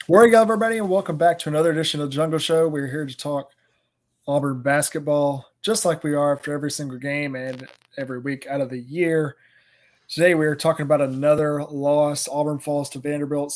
Morning, everybody, and welcome back to another edition of the Jungle Show. We're here to talk Auburn basketball, just like we are after every single game and every week out of the year. Today, we are talking about another loss. Auburn falls to Vanderbilt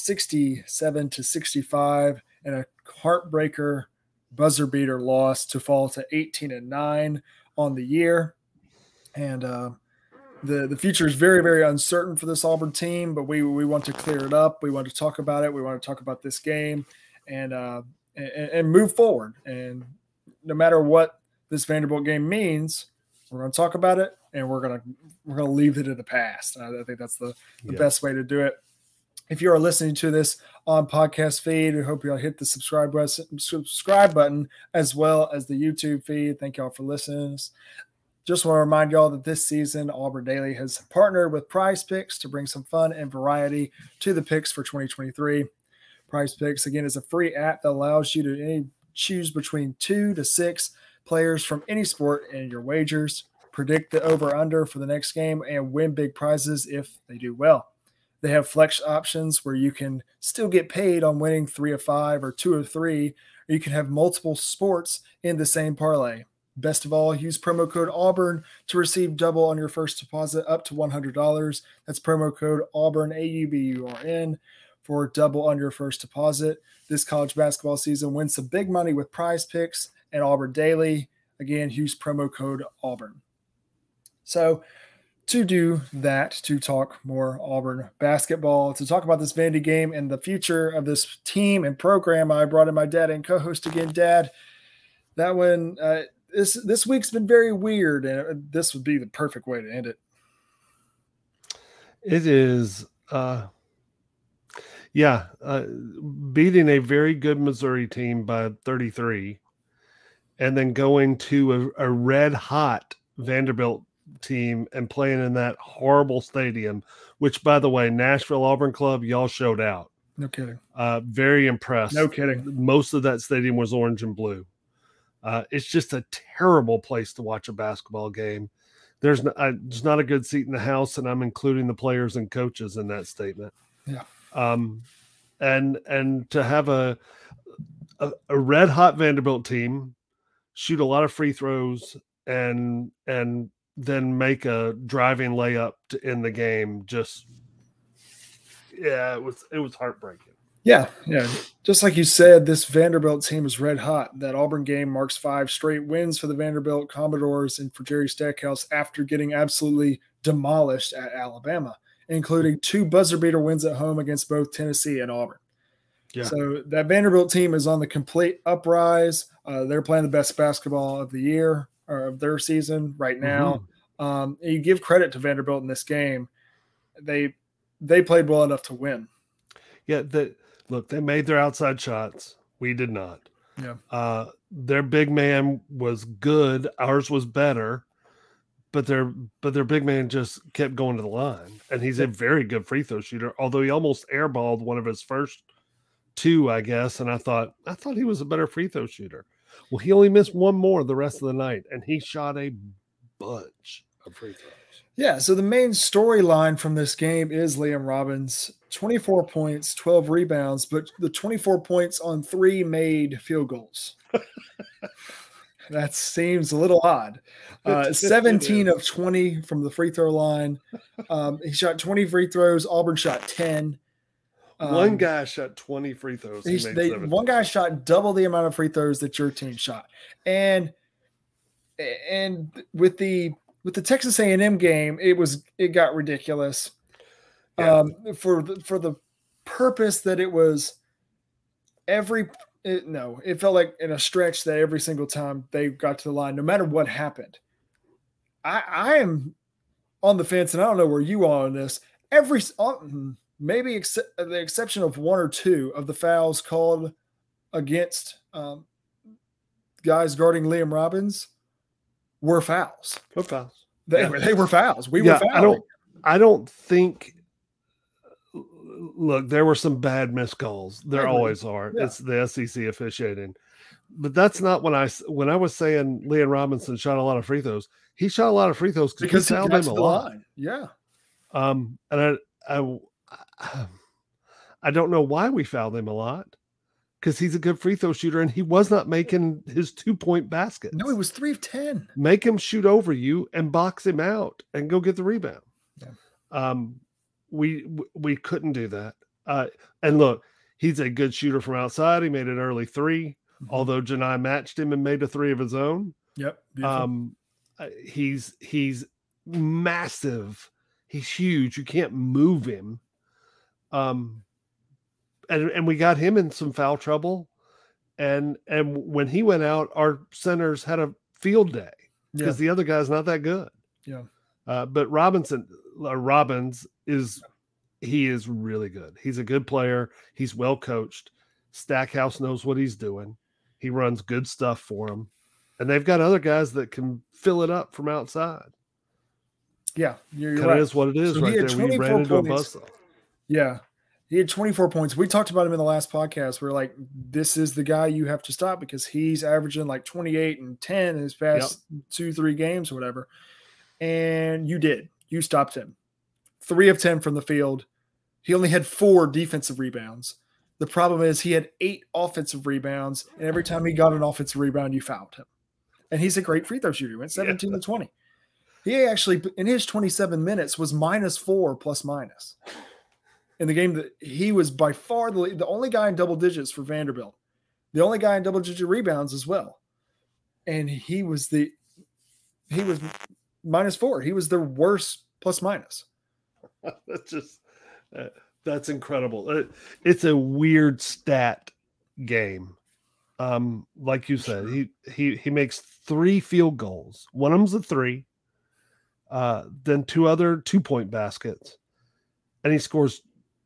67-65, and a heartbreaker buzzer beater loss to fall to 18-9 on the year. And the future is very, very uncertain for this Auburn team, but we want to clear it up. We want to talk about it. We want to talk about this game and move forward. And no matter what this Vanderbilt game means, we're going to talk about it, and we're going to leave it in the past. I think that's the best way to do it. If you are listening to this on podcast feed, we hope you'll hit the subscribe button as well as the YouTube feed. Thank y'all for listening. Just want to remind y'all that this season, Auburn Daily has partnered with Prize Picks to bring some fun and variety to the picks for 2023. Prize Picks, again, is a free app that allows you to choose between 2 to 6 players from any sport in your wagers, predict the over-under for the next game, and win big prizes if they do well. They have flex options where you can still get paid on winning 3 of 5 or 2 of 3, or you can have multiple sports in the same parlay. Best of all, use promo code Auburn to receive double on your first deposit up to $100. That's promo code Auburn, AUBURN, for double on your first deposit. This college basketball season, win some big money with Prize Picks and Auburn Daily. Again, use promo code Auburn. So to do that, to talk more Auburn basketball, to talk about this Vandy game and the future of this team and program, I brought in my dad and co-host again. Dad, that one this week's been very weird, and this would be the perfect way to end it. It is, beating a very good Missouri team by 33, and then going to a red-hot Vanderbilt team and playing in that horrible stadium, which, by the way, Nashville Auburn Club, y'all showed out. No kidding. Very impressed. No kidding. Most of that stadium was orange and blue. It's just a terrible place to watch a basketball game. There's not a good seat in the house, and I'm including the players and coaches in that statement. Yeah. And to have a red hot Vanderbilt team shoot a lot of free throws and then make a driving layup to end the game, it was heartbreaking. Yeah. Just like you said, this Vanderbilt team is red hot. That Auburn game marks 5 straight wins for the Vanderbilt Commodores and for Jerry Stackhouse after getting absolutely demolished at Alabama, including 2 buzzer beater wins at home against both Tennessee and Auburn. Yeah. So that Vanderbilt team is on the complete uprise. They're playing the best basketball of the year or of their season right now. Mm-hmm. You give credit to Vanderbilt in this game. They played well enough to win. Yeah, Look, they made their outside shots. We did not. Yeah. Their big man was good. Ours was better, but their big man just kept going to the line, and he's a very good free throw shooter. Although he almost airballed one of his first 2, I guess, and I thought he was a better free throw shooter. Well, he only missed 1 more the rest of the night, and he shot a bunch of free throws. Yeah, so the main storyline from this game is Liam Robbins, 24 points, 12 rebounds, but the 24 points on 3 made field goals. That seems a little odd. 17 of 20 from the free throw line. He shot 20 free throws. Auburn shot 10. One guy shot 20 free throws. One guy shot double the amount of free throws that your team shot. And with the Texas A&M game, it got ridiculous. Yeah. For the purpose that it was it felt like in a stretch that every single time they got to the line, no matter what happened. I am on the fence, and I don't know where you are on this. Maybe the exception of 1 or 2 of the fouls called against guys guarding Liam Robbins were fouls. What fouls? They were fouls. We were fouling. I don't think. Look, there were some bad missed calls. There always are. Yeah. It's the SEC officiating, but that's not when I was saying Liam Robinson shot a lot of free throws. He shot a lot of free throws because he fouled him a lot. Line. Yeah. And I don't know why we fouled him a lot. because he's a good free throw shooter, and he was not making his 2-point baskets. No, he was 3 of 10. Make him shoot over you and box him out and go get the rebound. Yeah. We couldn't do that. And look, he's a good shooter from outside. He made an early 3, although Janai matched him and made a 3 of his own. Yep. Beautiful. He's massive. He's huge. You can't move him. And we got him in some foul trouble. And when he went out, our centers had a field day because the other guy's not that good. Yeah. But Robbins is really good. He's a good player. He's well coached. Stackhouse knows what he's doing. He runs good stuff for him. And they've got other guys that can fill it up from outside. Yeah, you're right. It is what it is so right there. We ran into a buzzsaw. Yeah. He had 24 points. We talked about him in the last podcast. We're like, this is the guy you have to stop because he's averaging like 28 and 10 in his past 2-3 games or whatever. And you did. You stopped him. 3 of 10 from the field. He only had 4 defensive rebounds. The problem is he had 8 offensive rebounds, and every time he got an offensive rebound, you fouled him. And he's a great free throw shooter. He went 17 to 20. He actually, in his 27 minutes, was -4 plus minus. In the game that he was by far the only guy in double digits for Vanderbilt, the only guy in double-digit rebounds as well. And he was -4. He was their worst plus minus. That's incredible. It's a weird stat game. Like you said, he makes 3 field goals. One of them's a 3, then 2 other 2-point baskets, and he scores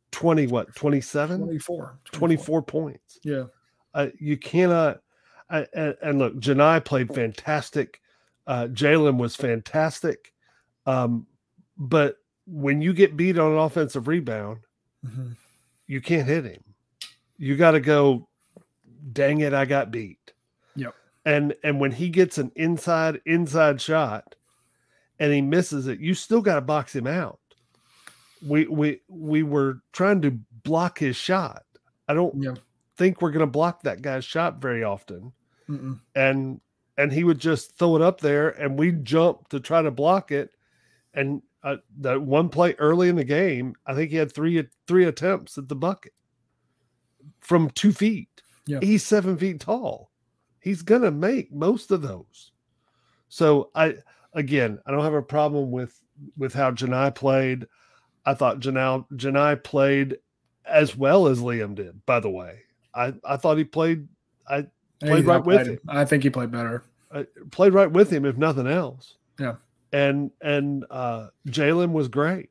24 points. Yeah. You cannot. And look, Janai played fantastic. Jalen was fantastic. But when you get beat on an offensive rebound, you can't hit him. You got to go, dang it, I got beat. Yep. And when he gets an inside shot and he misses it, you still got to box him out. We were trying to block his shot. I don't think we're going to block that guy's shot very often. And he would just throw it up there and we jump to try to block it. And that one play early in the game, I think he had three attempts at the bucket from 2 feet. Yeah. He's 7 feet tall. He's going to make most of those. So I don't have a problem with how Janai played. I thought Janai played as well as Liam did, by the way. I thought he played right with him. I think he played better. I played right with him, if nothing else. Yeah. And Jalen was great.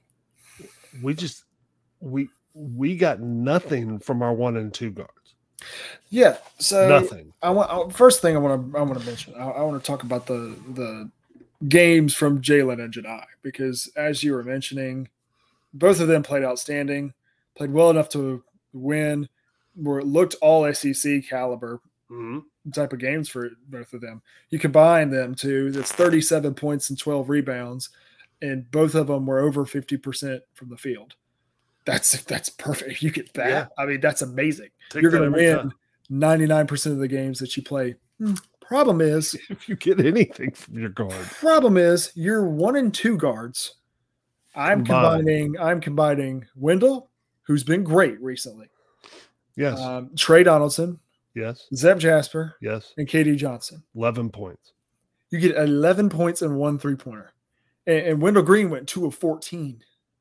We got nothing from our 1 and 2 guards. Yeah. So nothing. First thing I want to mention. I want to talk about the games from Jalen and Janai, because as you were mentioning, both of them played outstanding, played well enough to win, where it looked all SEC caliber type of games for both of them. You combine them too, that's 37 points and 12 rebounds, and both of them were over 50% from the field. That's perfect. If you get that, yeah. I mean, that's amazing. You're going to win 99% of the games that you play. Problem is, if you get anything from your guard. Problem is, you're 1 and 2 guards. I'm combining Wendell, who's been great recently. Yes. Trey Donaldson. Yes. Zeb Jasper. Yes. And KD Johnson. 11 points. You get 11 points and 1 3-pointer. And Wendell Green went 2 of 14.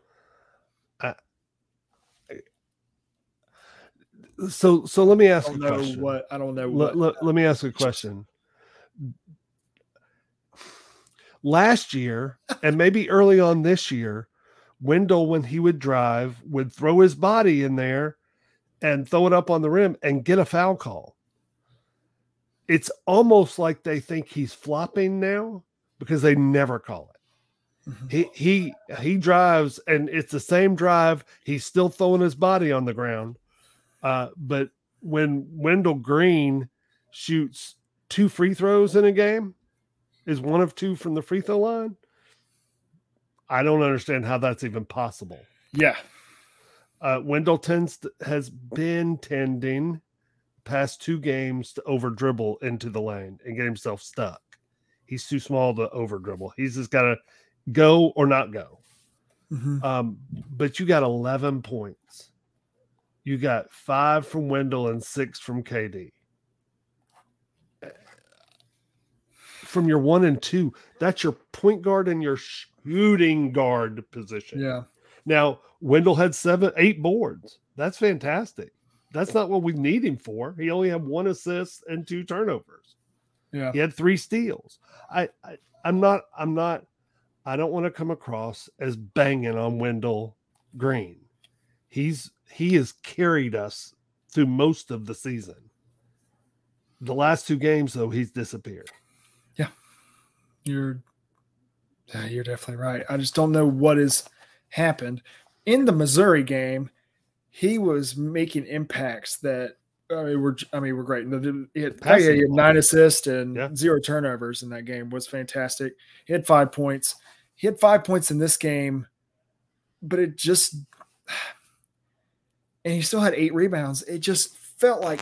So let me ask a question. I don't know what. Let me ask a question. Last year, and maybe early on this year, Wendell, when he would drive, would throw his body in there and throw it up on the rim and get a foul call. It's almost like they think he's flopping now because they never call it. Mm-hmm. He drives, and it's the same drive. He's still throwing his body on the ground. But when Wendell Green shoots 2 free throws in a game, is 1 of 2 from the free throw line, I don't understand how that's even possible. Yeah. Wendell has been tending past 2 games to over dribble into the lane and get himself stuck. He's too small to over dribble. He's just got to go or not go. But you got 11 points. You got 5 from Wendell and 6 from KD. From your 1 and 2, that's your point guard and your shooting guard position. Yeah. Now, Wendell had 8 boards. That's fantastic. That's not what we need him for. He only had 1 assist and 2 turnovers. Yeah. He had 3 steals. I don't want to come across as banging on Wendell Green. He has carried us through most of the season. The last 2 games, though, he's disappeared. Yeah. You're definitely right. I just don't know what has happened. In the Missouri game, he was making impacts that were great. He had 9 assists and 0 turnovers in that game. Was fantastic. He had 5 points. He had 5 points in this game, but and he still had 8 rebounds. It just felt like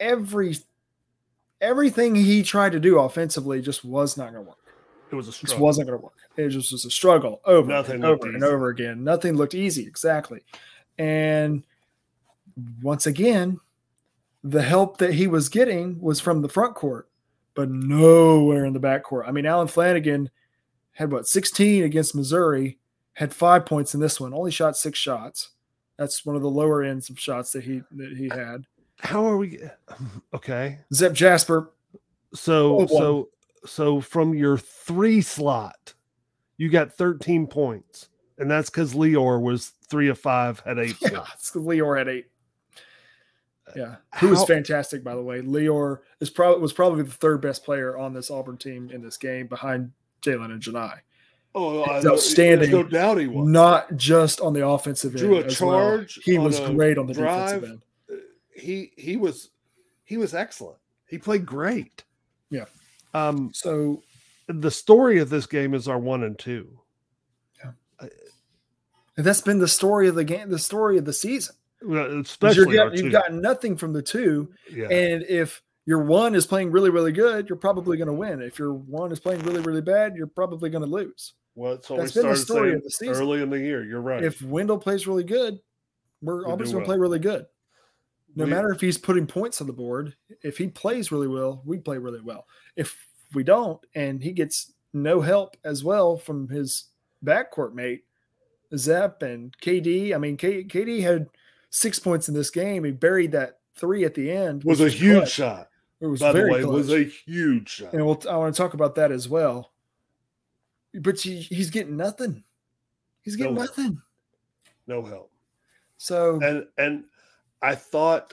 everything he tried to do offensively just was not going to work. It was a struggle. Just wasn't going to work. It just was a struggle over and over again. Nothing looked easy. Exactly. And once again, the help that he was getting was from the front court, but nowhere in the back court. I mean, Alan Flanagan had 16 against Missouri, had 5 points in this one, only shot 6 shots. That's one of the lower ends of shots that he had. How are we? Okay. Zep Jasper. So from your 3 slot, you got 13 points, and that's because Lior was 3 of 5, had 8 points. Lior had 8. Yeah, who was fantastic, by the way. Lior was probably the 3rd best player on this Auburn team in this game, behind Jalen and Janai. Oh, outstanding! No doubt he was. Not just on the offensive end. Drew a charge. He was great on the defensive end. He was excellent. He played great. Yeah. So the story of this game is our 1 and 2. Yeah. And that's been the story of the game, the story of the season. Especially you've gotten nothing from the 2. Yeah. And if your 1 is playing really, really good, you're probably going to win. If your 1 is playing really, really bad, you're probably going to lose. Well, that's been the story of the season. Early in the year, you're right. If Wendell plays really good, Auburn's going to play really good. No matter if he's putting points on the board, if he plays really well, we play really well. If we don't, and he gets no help as well from his backcourt mate, Zep and KD. I mean, KD had 6 points in this game. He buried that 3 at the end. Was a huge shot. It was By very the way, close. It was a huge shot. And I want to talk about that as well. But he's getting nothing. He's getting nothing. No help. So and I thought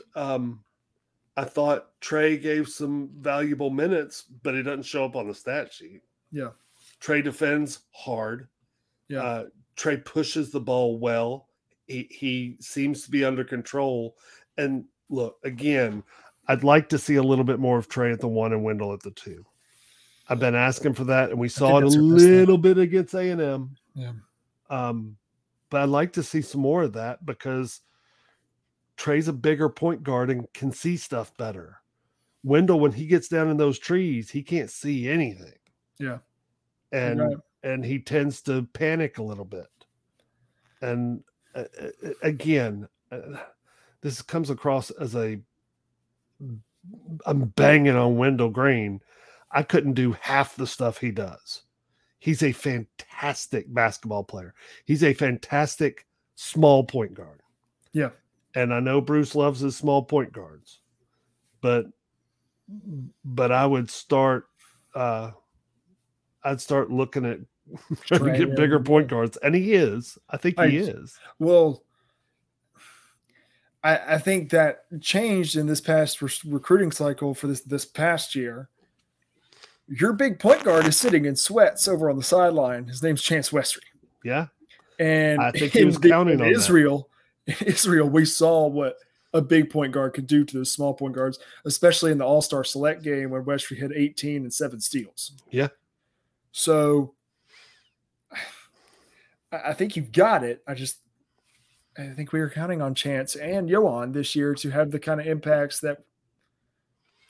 Trey gave some valuable minutes, but it doesn't show up on the stat sheet. Yeah. Trey defends hard. Yeah. Trey pushes the ball well. He seems to be under control. And look, again, I'd like to see a little bit more of Trey at the 1 and Wendell at the 2. I've been asking for that, and we saw it a little bit against A&M. Yeah. But I'd like to see some more of that because Trey's a bigger point guard and can see stuff better. Wendell, when he gets down in those trees, he can't see anything. Yeah. And he tends to panic a little bit. And again, this comes across as I'm banging on Wendell Green. I couldn't do half the stuff he does. He's a fantastic basketball player. He's a fantastic small point guard. Yeah. And I know Bruce loves his small point guards, but I would start I'd start looking at trying to get bigger point guards. And he is. I think he is. Well, I think that changed in this past recruiting cycle for this past year. Your big point guard is sitting in sweats over on the sideline. His name's Chance Westry. Yeah. And I think he was counting on Israel. In Israel, we saw what a big point guard could do to those small point guards, especially in the All-Star Select game when Westry had 18 and 7 steals. Yeah. So I think you've got it. I think we were counting on Chance and Yohan this year to have the kind of impacts that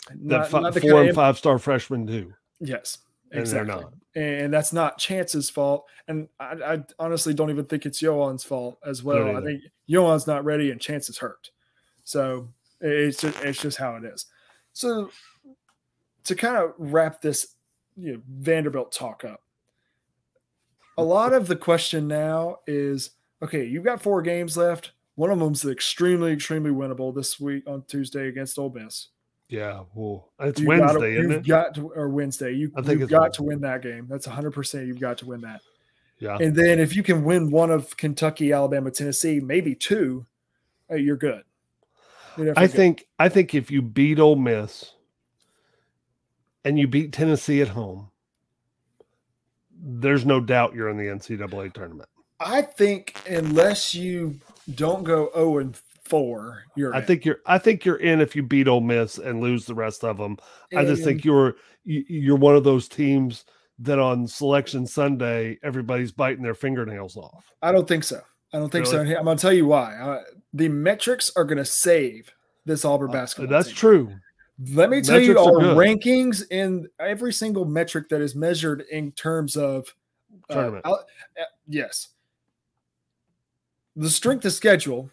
Not the 4 and 5-star freshmen do. Yes, and exactly. they're not. And that's not Chance's fault. And I honestly don't even think it's Yohan's fault as well. I think Yohan's not ready and Chance is hurt. So it's just how it is. So to kind of wrap this Vanderbilt talk up, a lot of the question now is, okay, you've got 4 games left. One of them's extremely, extremely winnable this week on Tuesday against Ole Miss. Yeah, well, it's Wednesday, isn't it? You've got to, or Wednesday. You've got to win that game. That's 100%. You've got to win that. Yeah. And then if you can win one of Kentucky, Alabama, Tennessee, maybe 2, you're good. I think if you beat Ole Miss and you beat Tennessee at home, there's no doubt you're in the NCAA tournament. I think unless you don't go 0-4, you're. I think you're in if you beat Ole Miss and lose the rest of them. I just think you're one of those teams that on Selection Sunday everybody's biting their fingernails off. I don't think so. I'm going to tell you why. The metrics are going to save this Auburn basketball That's team. true. Let me tell you, our rankings in every single metric that is measured in terms of tournament. Yes. The strength of schedule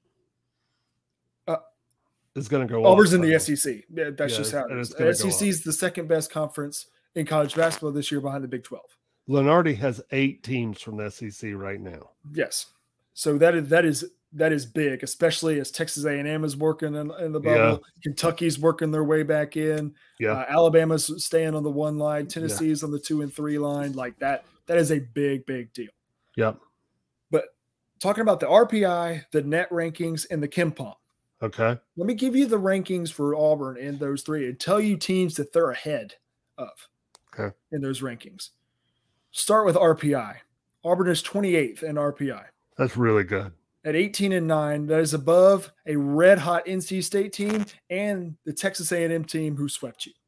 is going to go. Auburn's in the SEC. That's just how it is. The SEC is the second best conference in college basketball this year behind the Big 12. Lunardi has 8 teams from the SEC right now. Yes. So that is big, especially as Texas A&M is working in the bubble. Yeah. Kentucky's working their way back in. Yeah. Alabama's staying on the 1 line. Tennessee's on the 2 and 3 line. Like that is a big, big deal. Yep. But talking about the RPI, the net rankings, and the KenPom. Okay. Let me give you the rankings for Auburn in those 3 and tell you teams that they're ahead of. Okay. In those rankings. Start with RPI. Auburn is 28th in RPI. That's really good. At 18-9, that is above a red-hot NC State team and the Texas A&M team who swept you.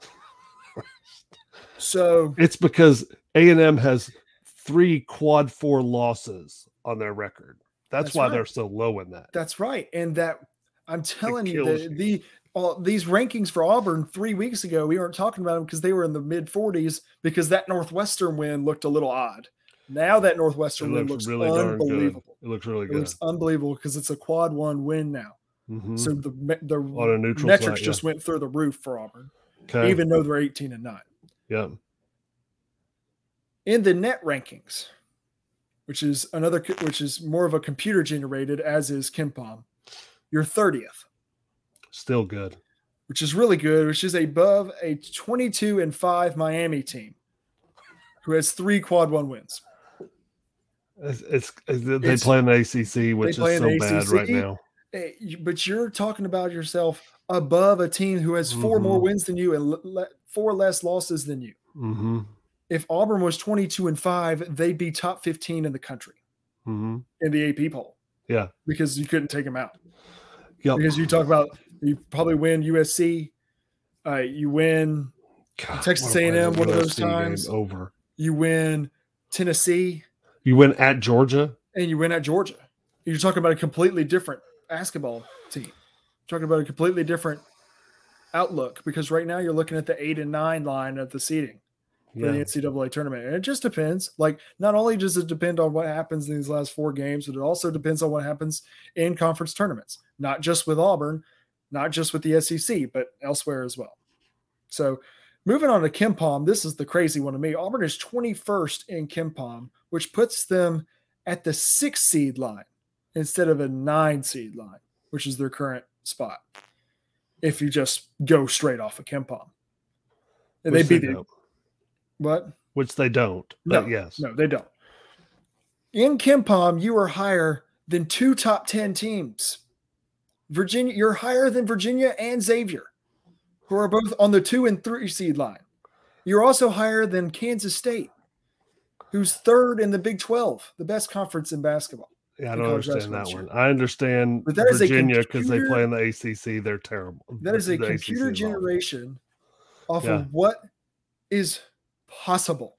So it's because A&M has 3 quad 4 losses on their record. That's why they're so low in that. That's right. And that I'm telling you that these rankings for Auburn 3 weeks ago, we weren't talking about them because they were in the mid-40s because that Northwestern win looked a little odd. Now that Northwestern win looks really unbelievable. It looks really good. It looks unbelievable because it's a quad 1 win now. Mm-hmm. So the metrics just went through the roof for Auburn, even though they're 18-9. Yeah. In the net rankings, which is more of a computer generated, as is KenPom, you're 30th. Still good. Which is really good, which is above a 22-5 Miami team who has 3 quad 1 wins. They play in the ACC, which is so bad right now. But you're talking about yourself above a team who has 4 more wins than you and 4 less losses than you. Mm-hmm. If Auburn was 22-5, they'd be top 15 in the country in the AP poll. Yeah, because you couldn't take them out. Yep. Because you talk about you probably win USC, you win Texas A&M one of those times. Over. You win Tennessee. You win at Georgia. And you win at Georgia. You're talking about a completely different basketball team. You're talking about a completely different outlook because right now you're looking at the 8 and 9 line of the seeding for the NCAA tournament. And it just depends. Like, not only does it depend on what happens in these last 4 games, but it also depends on what happens in conference tournaments, not just with Auburn, not just with the SEC, but elsewhere as well. So moving on to KenPom, this is the crazy one to me. Auburn is 21st in KenPom, which puts them at the 6 seed line instead of a 9 seed line, which is their current spot. If you just go straight off of KenPom. And they'd be the what? Which they don't. But yes. No, they don't. In KenPom, you are higher than 2 top 10 teams. Virginia, you're higher than Virginia and Xavier, who are both on the 2 and 3 seed line. You're also higher than Kansas State, who's 3rd in the Big 12, the best conference in basketball. Yeah, I don't understand that one. I understand Virginia because they play in the ACC. They're terrible. That is a computer generation off of what is possible.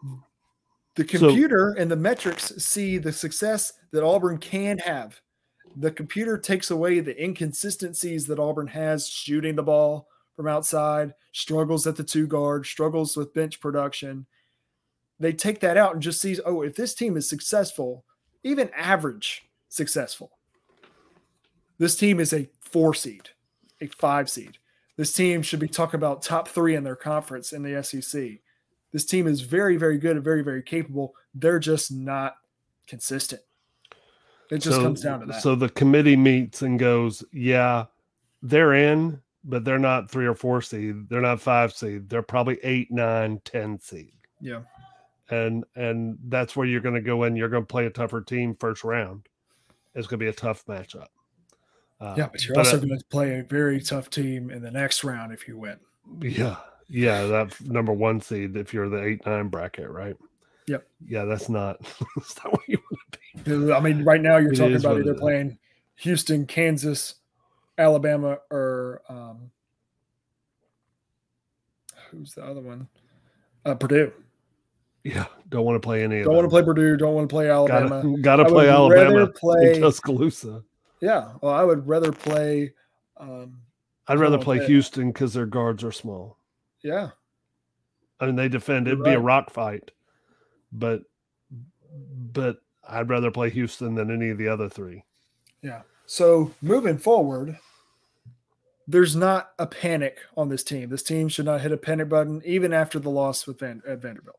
The computer and the metrics see the success that Auburn can have the computer takes away the inconsistencies that Auburn has shooting the ball from outside, struggles at the 2 guard, struggles with bench production. They take that out and just sees, oh, if this team is successful, even average successful, this team is a 4 seed, a 5 seed. This team should be talking about top 3 in their conference in the SEC. This team is very, very good and very, very capable. They're just not consistent. It just comes down to that. So the committee meets and goes, yeah, they're in, but they're not 3 or 4 seed. They're not 5 seed. They're probably 8, 9, 10 seed. Yeah. And that's where you're going to go in. You're going to play a tougher team first round. It's going to be a tough matchup. But you're also going to play a very tough team in the next round if you win. Yeah. That number 1 seed if you're the 8-9 bracket, right? Yep. Yeah, that's not what you want to be. I mean, right now you're talking about either playing Houston, Kansas, Alabama, or who's the other one? Purdue. Yeah, don't want to play any of them. Don't want to play Purdue. Don't want to play Alabama. Got to play Alabama in Tuscaloosa. Yeah, well, I would rather play. I'd rather play Houston because their guards are small. Yeah, I mean they defend. It'd be a rock fight, but I'd rather play Houston than any of the other 3. Yeah. So moving forward, there's not a panic on this team. This team should not hit a panic button even after the loss with at Vanderbilt.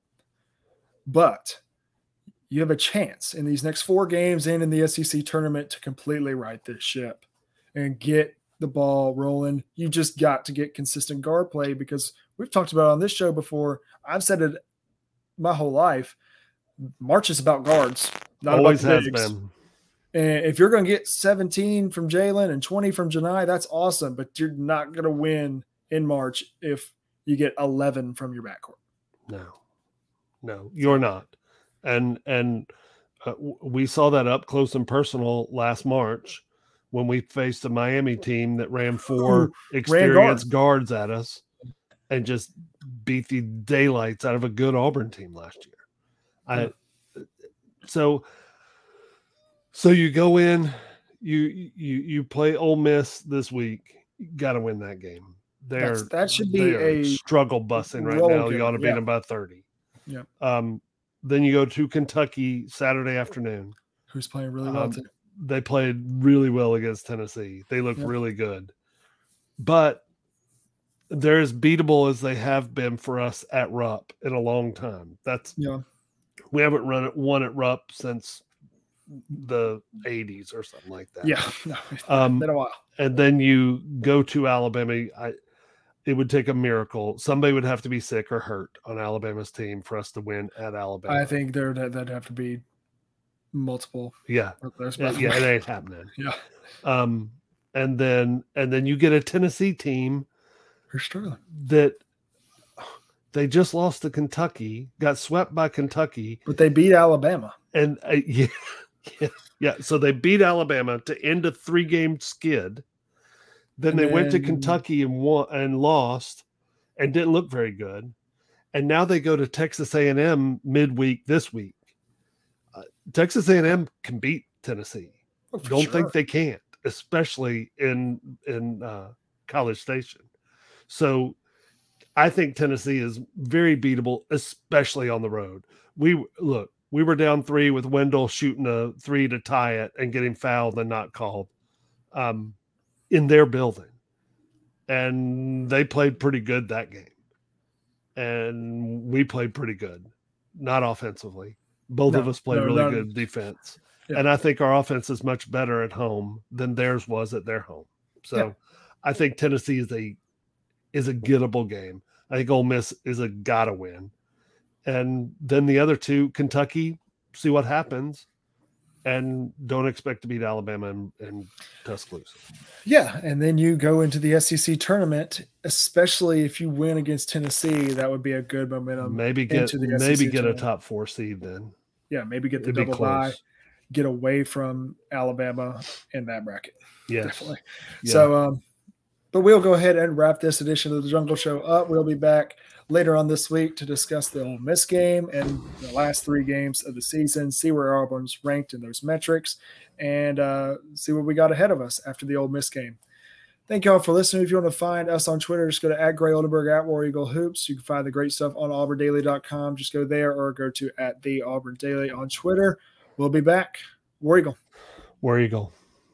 But you have a chance in these next 4 games and in the SEC tournament to completely right this ship and get the ball rolling. You just got to get consistent guard play because we've talked about it on this show before. I've said it my whole life. March is about guards, not always about has bigs. been. And if you're going to get 17 from Jalen and 20 from Janai, that's awesome. But you're not going to win in March if you get 11 from your backcourt. No, you're not. And we saw that up close and personal last March when we faced a Miami team that ran 4 experienced guards at us and just beat the daylights out of a good Auburn team last year. So you go in, you play Ole Miss this week. You got to win that game. That should be a struggle busing right now. You ought to beat them by 30. Yeah. Then you go to Kentucky Saturday afternoon. Who's playing really well too. They played really well against Tennessee. They looked really good. But they're as beatable as they have been for us at Rupp in a long time. We haven't won at Rupp since the 80s or something like that. Yeah. No, been a while. And then you go to Alabama. It would take a miracle. Somebody would have to be sick or hurt on Alabama's team for us to win at Alabama. I think that'd have to be multiple. Yeah. It ain't happening. Yeah. And then you get a Tennessee team that they just lost to Kentucky, got swept by Kentucky, but they beat Alabama. And so they beat Alabama to end a 3-game skid. Then they went to Kentucky and won and lost and didn't look very good. And now they go to Texas A&M midweek this week. Texas A&M can beat Tennessee. Don't think they can't, especially in College Station. So I think Tennessee is very beatable, especially on the road. We were down 3 with Wendell shooting a 3 to tie it and getting fouled and not called. In their building, and they played pretty good that game, and we played pretty good, not offensively. Both of us played really good defense, and I think our offense is much better at home than theirs was at their home. So I think Tennessee is a gettable game. I think Ole Miss is a gotta win, and then the other 2, Kentucky, see what happens. And don't expect to beat Alabama and Tuscaloosa. Yeah, and then you go into the SEC tournament, especially if you win against Tennessee. That would be a good momentum. Maybe get a top 4 seed then. Yeah, maybe get the double bye, get away from Alabama in that bracket. Yes. Definitely. Yeah. So, but we'll go ahead and wrap this edition of the Jungle Show up. We'll be back later on this week to discuss the Ole Miss game and the last 3 games of the season, see where Auburn's ranked in those metrics, and see what we got ahead of us after the Ole Miss game. Thank you all for listening. If you want to find us on Twitter, just go to @GrayOldenburg, @WarEagleHoops. You can find the great stuff on auburndaily.com. Just go there or go to @TheAuburnDaily on Twitter. We'll be back. War Eagle. War Eagle.